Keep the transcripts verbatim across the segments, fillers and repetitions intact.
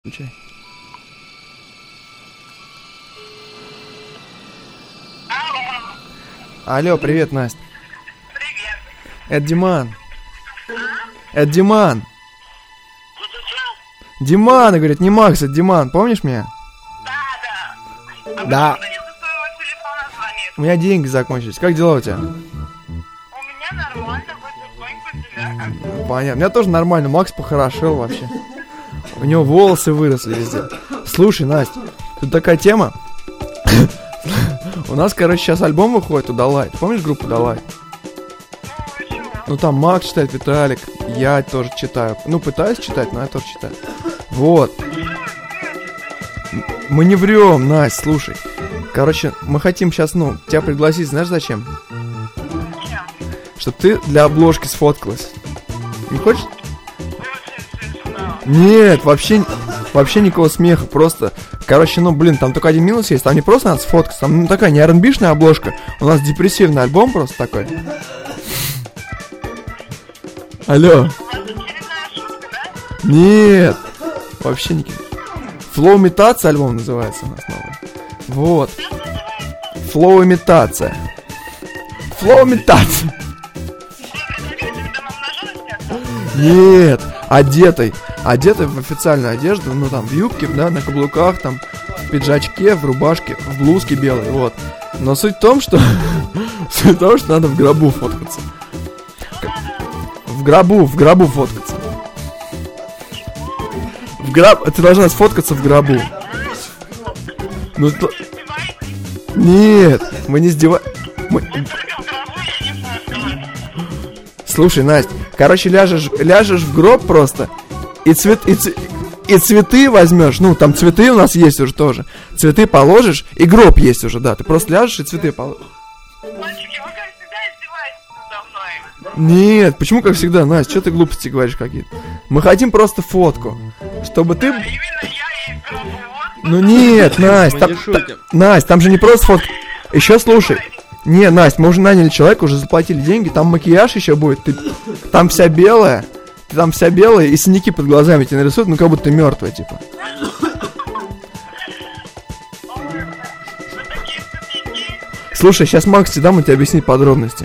Включай. Алло, привет, Настя. Привет. Это Диман. Это Диман. Диман, говорит, не Макс, это Диман. Помнишь меня? Да, да. А Да. почему ты не со своего телефона звонишь? У меня деньги закончились. Как дела у тебя? У меня нормально, потихоньку тебя. Понятно. У меня тоже нормально. Макс похорошел вообще. У него волосы выросли везде. Слушай, Настя, тут такая тема. У нас, короче, сейчас альбом выходит у Далай. Ты помнишь группу Далай? Ну, и чего? Ну там Макс читает, Виталик, я тоже читаю. Ну, пытаюсь читать, но я тоже читаю. Вот. М- Мы не врем, Настя, слушай. Короче, мы хотим сейчас, ну, тебя пригласить, знаешь зачем? Чем? Чтоб ты для обложки сфоткалась. Не хочешь? Очень смешно. Нет, вообще, вообще никакого смеха, просто. Короче, ну, блин, там только один минус есть, там не просто надо сфоткаться, там ну, такая не ар энд би-шная обложка, у нас депрессивный альбом просто такой. Алло. У вас очередная шутка, да? Нет, вообще не. Флоу-имитация альбом называется у нас новый. Вот. Как называется? Флоу-имитация. Флоу-имитация. Вы предлагаете там обнаженности отдать? Нет, одетой. Одетой в официальную одежду, ну там в юбке, да, на каблуках, там, в пиджачке, в рубашке, в блузке белой, вот. Но суть в том, что... Суть в том, что надо в гробу фоткаться. В гробу, в гробу фоткаться. В гроб... Ты должна сфоткаться в гробу. Ну, то- Вы издеваетесь? Нет, мы не издеваемся. Мы... Только в гробу я не фоткалась. Слушай, Настя, короче, ляжешь, ляжешь в гроб просто, и, цвет, и, ц- и цветы возьмешь, ну, там цветы у нас есть уже тоже. Цветы положишь, и гроб есть уже, да, ты просто ляжешь и цветы положишь. Мальчики, вы как всегда издеваетесь надо мной. Нет, почему как всегда, Настя, что ты глупости говоришь какие-то? Мы хотим просто фотку, чтобы ты... А именно я и в гробу. Вот. Ну нет, Настя, там, не шутим. та- Настя, там же не просто фотка. Еще слушай. Не, Настя, мы уже наняли человека, уже заплатили деньги, там макияж еще будет, ты там вся белая, ты там вся белая, и синяки под глазами тебе нарисуют, ну как будто ты мертвая, типа. Вы такие стыдники. Слушай, сейчас Макс тебе дам, он тебе объяснит подробности.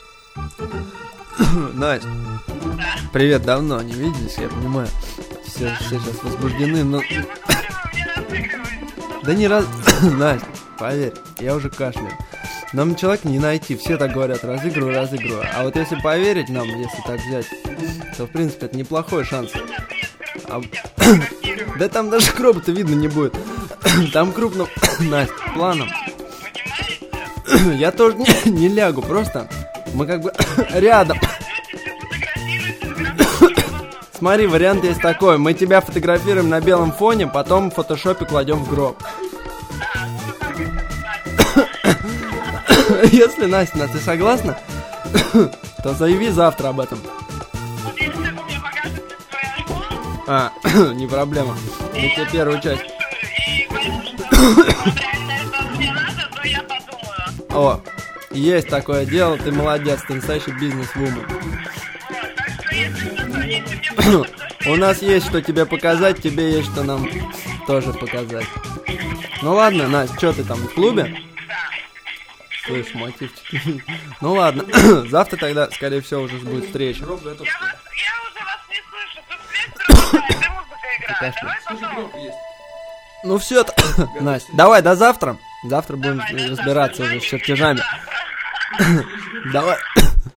Настя, привет, давно не виделись, я понимаю. Все, все сейчас возбуждены, но... Я посмотрю, вы мне разыгрываете. Да не раз... Настя, поверь, я уже кашляю. Нам человека не найти, все так говорят, разыгрываю, разыгрываю. А вот если поверить нам, если так взять, то в принципе это неплохой шанс. А- Да там даже гроба-то видно не будет. Там крупным, Настя, планом. Понимаете? Я тоже не, не лягу, просто мы как бы рядом. Фотографируйте в гробу. Смотри, вариант есть такой. Мы тебя фотографируем на белом фоне, потом в фотошопе кладем в гроб. Если, Настя, на- ты согласна, то заяви завтра об этом. Вот если вы мне покажете свой альбом, А, не проблема. Мы тебе первую часть. и пойму, что реально это мне надо, то я подумаю. О, есть такое дело, ты молодец, ты настоящий бизнес-вумен. Вот, так что если что, звоните мне, потому что У нас есть что тебе показать, тебе есть что нам тоже показать. Ну ладно, Настя, что ты там, в клубе? Слышь, мотивчик. Ну ладно, завтра тогда, скорее всего, уже будет встреча. я, вас, я уже вас не слышу. Тут свет пропадает, и музыка играет. Давай потом. Ну все, Настя, давай до завтра. Завтра будем разбираться уже с чертежами. Давай.